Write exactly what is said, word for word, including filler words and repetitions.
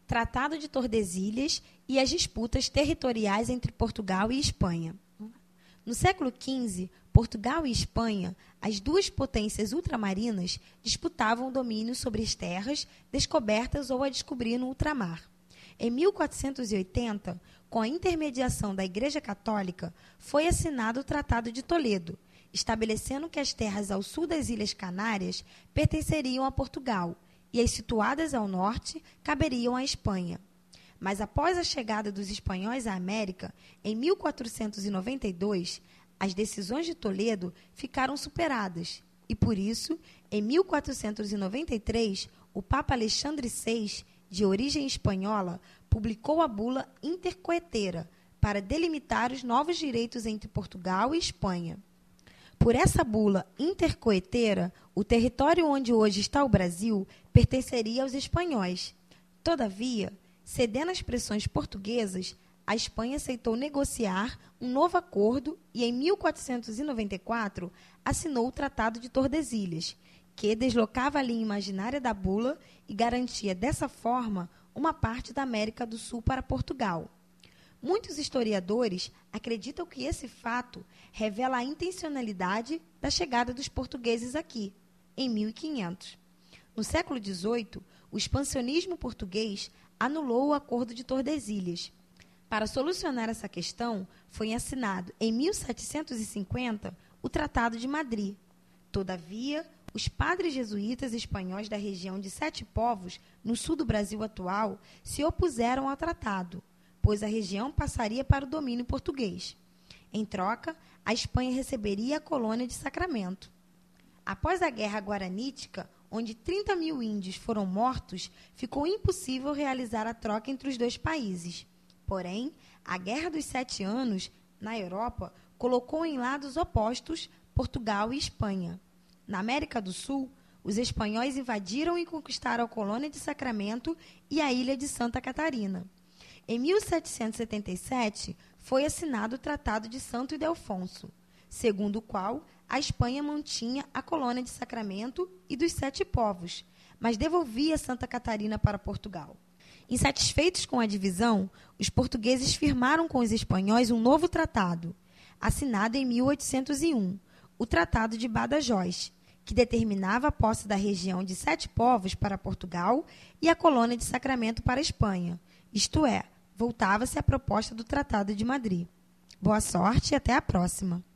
Tratado de Tordesilhas e as disputas territoriais entre Portugal e Espanha. No século quinze, Portugal e Espanha, as duas potências ultramarinas, disputavam o domínio sobre as terras descobertas ou a descobrir no ultramar. Em mil quatrocentos e oitenta, com a intermediação da Igreja Católica, foi assinado o Tratado de Toledo, estabelecendo que as terras ao sul das Ilhas Canárias pertenceriam a Portugal e as situadas ao norte caberiam à Espanha. Mas após a chegada dos espanhóis à América, em mil quatrocentos e noventa e dois, as decisões de Toledo ficaram superadas e, por isso, em mil quatrocentos e noventa e três, o Papa Alexandre seis, de origem espanhola, publicou a bula intercoetera para delimitar os novos direitos entre Portugal e Espanha. Por essa bula intercoetera, o território onde hoje está o Brasil pertenceria aos espanhóis. Todavia, cedendo às pressões portuguesas, a Espanha aceitou negociar um novo acordo e, em mil quatrocentos e noventa e quatro, assinou o Tratado de Tordesilhas, que deslocava a linha imaginária da bula e garantia, dessa forma, uma parte da América do Sul para Portugal. Muitos historiadores acreditam que esse fato revela a intencionalidade da chegada dos portugueses aqui, em mil e quinhentos. No século dezoito, o expansionismo português anulou o Acordo de Tordesilhas. Para solucionar essa questão, foi assinado, em mil setecentos e cinquenta, o Tratado de Madrid. Todavia, os padres jesuítas espanhóis da região de Sete Povos, no sul do Brasil atual, se opuseram ao tratado, pois a região passaria para o domínio português. Em troca, a Espanha receberia a colônia de Sacramento. Após a Guerra Guaranítica, onde trinta mil índios foram mortos, ficou impossível realizar a troca entre os dois países. Porém, a Guerra dos Sete Anos, na Europa, colocou em lados opostos Portugal e Espanha. Na América do Sul, os espanhóis invadiram e conquistaram a colônia de Sacramento e a ilha de Santa Catarina. Em mil setecentos e setenta e sete, foi assinado o Tratado de Santo Ildefonso, segundo o qual a Espanha mantinha a colônia de Sacramento e dos Sete Povos, mas devolvia Santa Catarina para Portugal. Insatisfeitos com a divisão, os portugueses firmaram com os espanhóis um novo tratado, assinado em mil oitocentos e um, o Tratado de Badajoz, que determinava a posse da região de Sete Povos para Portugal e a colônia de Sacramento para a Espanha, isto é, voltava-se à proposta do Tratado de Madrid. Boa sorte e até a próxima!